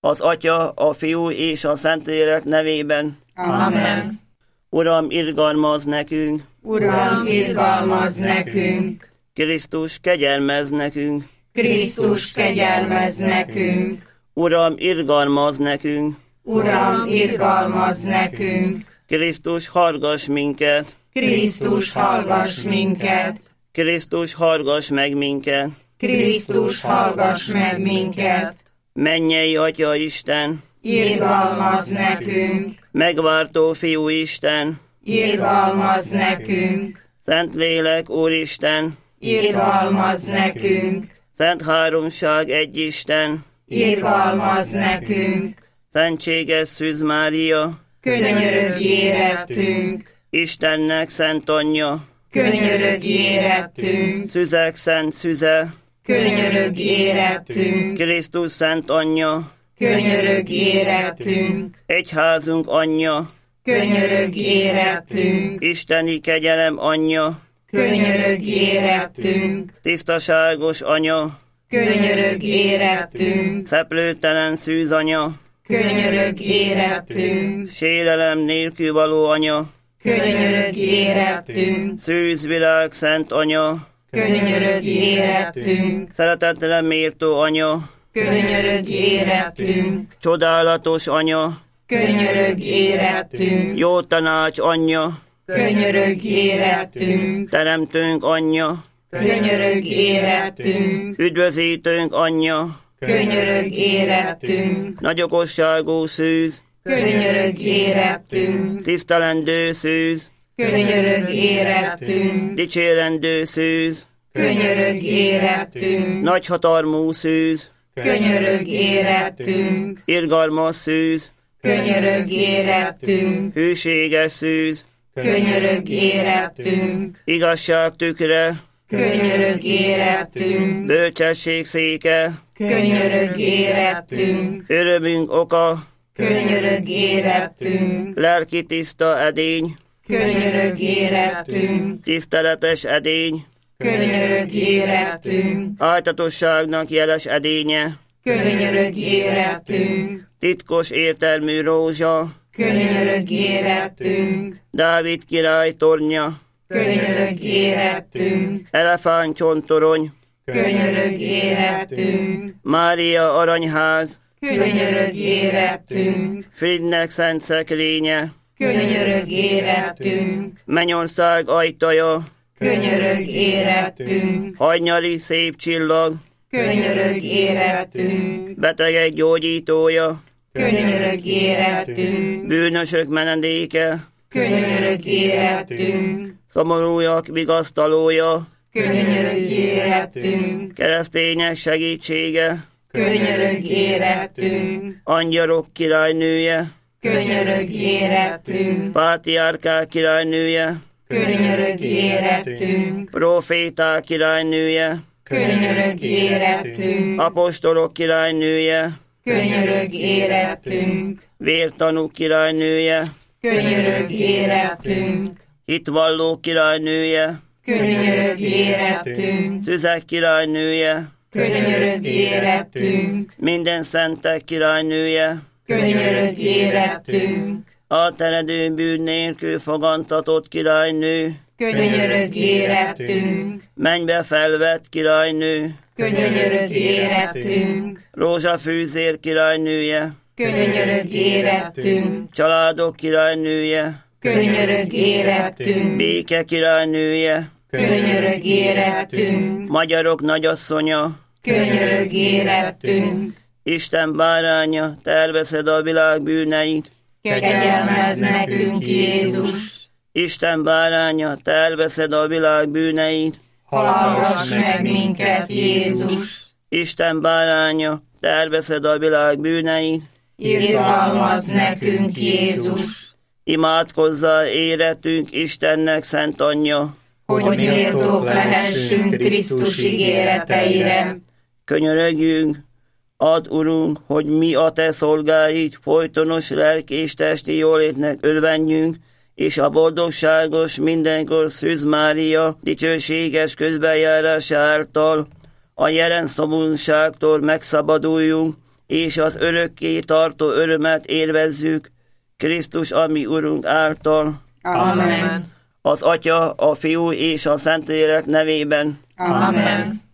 Az Atya, a Fiú és a Szentlélek nevében. Amen. Uram, irgalmazz nekünk! Uram, irgalmazz nekünk! Krisztus, kegyelmezz nekünk! Krisztus, kegyelmezz nekünk! Uram, irgalmazz nekünk! Uram, irgalmazz nekünk! Krisztus, hallgass minket! Krisztus, hallgass minket! Krisztus, hallgass meg minket! Krisztus, hallgass meg minket! Mennyei Atya Isten! Irgalmazz nekünk! Megváltó Fiú Isten! Irgalmazz nekünk! Szentlélek Úristen! Irgalmazz nekünk! Szent Háromság egy Isten! Irgalmazz nekünk! Szentséges Szűz Mária! Könyörögj érettünk! Istennek Szent Anyja! Könyörögj érettünk! Szüzek Szent Szüze! Könyörögj érettünk! Krisztus Szent Anyja! Könyörögj érettünk! Egyházunk Anyja! Könyörögj érettünk! Isteni kegyelem Anyja! Könyörögj érettünk! Tisztaságos Anya! Könyörögj érettünk! Szeplőtelen Szűz Anya! Könyörögj érettünk! Sérelem nélkül való Anya! Könyörögj érettünk! Szűz világ Szent Anya! Könyörögj érettünk! Szeretetre méltó Anya! Könyörögj érettünk! Csodálatos Anya! Könyörögj érettünk! Jó tanács Anyja! Könyörögj érettünk! Teremtőnk Anyja! Könyörögj érettünk! Üdvözítőnk Anyja! Könyörögj érettünk! Nagyokosságú Szűz! Könyörögj érettünk! Tisztelendő Szűz! Könyörögj érettünk! Dicsérendő Szűz! Könyörögj érettünk! Nagyhatalmú Szűz! Könyörögj érettünk! Irgalmas Szűz! Könyörögj érettünk! Hűséges Szűz! Könyörögj érettünk! Igazság tükre! Könyörögj érettünk! Bölcsesség széke! Könyörögj érettünk! Örömünk oka! Könyörögj érettünk! Lelki tiszta edény! Könyörögj érettünk! Tiszteletes edény! Könyörögj érettünk! Áltatosságnak jeles edénye! Könyörögj érettünk! Titkos értelmű rózsa! Könyörögj érettünk! Dávid király tornya! Könyörögj érettünk! Elefántcsontorony! Könyörögj érettünk! Mária aranyház! Könyörögj érettünk! Frigynek szent szekrénye! Könyörög érettünk, Mennyország ajtaja, könyörög érettünk, hajnyali szép csillag, könyörög érettünk, betegek gyógyítója, könyörög érettünk, bűnösök menedéke, könyörög érettünk, szomorúak vigasztalója, könyörög érettünk, keresztények segítsége, könyörög érettünk, angyalok királynője, könyörög érettünk, pátriárkák királynője, könyörög érettünk, proféták királynője, könyörög érettünk, apostolok királynője, könyörög érettünk, vértanúk királynője, könyörög érettünk, hitvalló királynője, könyörög érettünk, szüzek királynője, könyörög érettünk, minden szentek királynője, könyörög érettünk, átteredő bűn nélkül fogantatott királynő, könyörög érettünk, mennybe felvett királynő, könyörög érettünk, rózsafűzér királynője, könyörög érettünk, családok királynője, könyörög érettünk, béke királynője, könyörög érettünk, magyarok nagyasszonya, könyörög érettünk, Isten báránya, te elveszed a világ bűneit, kegyelmezz nekünk Jézus, Isten báránya, te elveszed a világ bűneit, hallgass meg minket Jézus, Isten báránya, te elveszed a világ bűneit, irgalmazz nekünk Jézus, imádkozzál éretünk Istennek szent anyja, hogy méltók lehessünk Krisztus ígéreteire. Könyörögjünk, add, Urunk, hogy mi a te szolgáid folytonos lelki és testi jólétnek örvenjünk, és a boldogságos mindenkor Szűz Mária dicsőséges közbenjárása által a jelen szomorúságtól megszabaduljunk, és az örökké tartó örömet élvezzük Krisztus, ami Urunk által. Amen. Az Atya, a Fiú és a Szentlélek nevében. Amen.